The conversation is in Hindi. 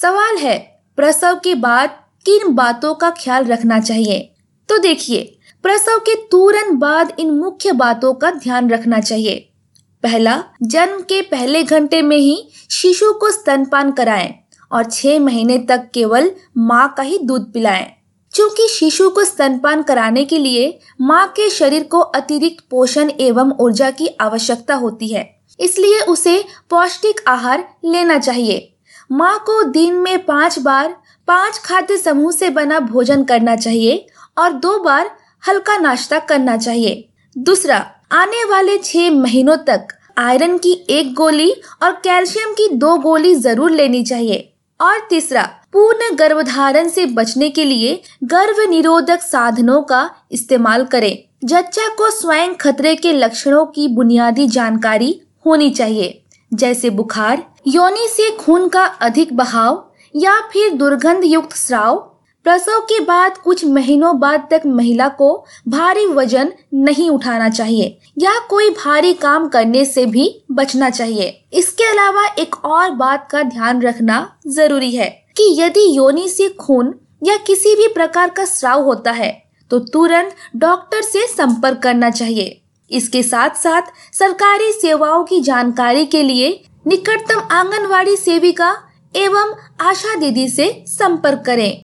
सवाल है, प्रसव के बाद किन बातों का ख्याल रखना चाहिए? तो देखिए, प्रसव के तुरंत बाद इन मुख्य बातों का ध्यान रखना चाहिए। पहला, जन्म के पहले घंटे में ही शिशु को स्तनपान कराएं और 6 महीने तक केवल माँ का ही दूध पिलाएं। क्योंकि शिशु को स्तनपान कराने के लिए माँ के शरीर को अतिरिक्त पोषण एवं ऊर्जा की आवश्यकता होती है, इसलिए उसे पौष्टिक आहार लेना चाहिए। माँ को दिन में 5 बार 5 खाद्य समूह से बना भोजन करना चाहिए और 2 बार हल्का नाश्ता करना चाहिए। दूसरा, आने वाले 6 महीनों तक आयरन की 1 गोली और कैल्शियम की 2 गोली जरूर लेनी चाहिए। और तीसरा, पूर्ण गर्भधारण से बचने के लिए गर्भ निरोधक साधनों का इस्तेमाल करें। जच्चा को स्वयं खतरे के लक्षणों की बुनियादी जानकारी होनी चाहिए, जैसे बुखार, योनि से खून का अधिक बहाव या फिर दुर्गंध युक्त स्राव। प्रसव के बाद कुछ महीनों बाद तक महिला को भारी वजन नहीं उठाना चाहिए या कोई भारी काम करने से भी बचना चाहिए। इसके अलावा एक और बात का ध्यान रखना जरूरी है कि यदि योनि से खून या किसी भी प्रकार का स्राव होता है तो तुरंत डॉक्टर से संपर्क करना चाहिए। इसके साथ साथ सरकारी सेवाओं की जानकारी के लिए निकटतम आंगनवाड़ी सेविका एवं आशा दीदी से संपर्क करें।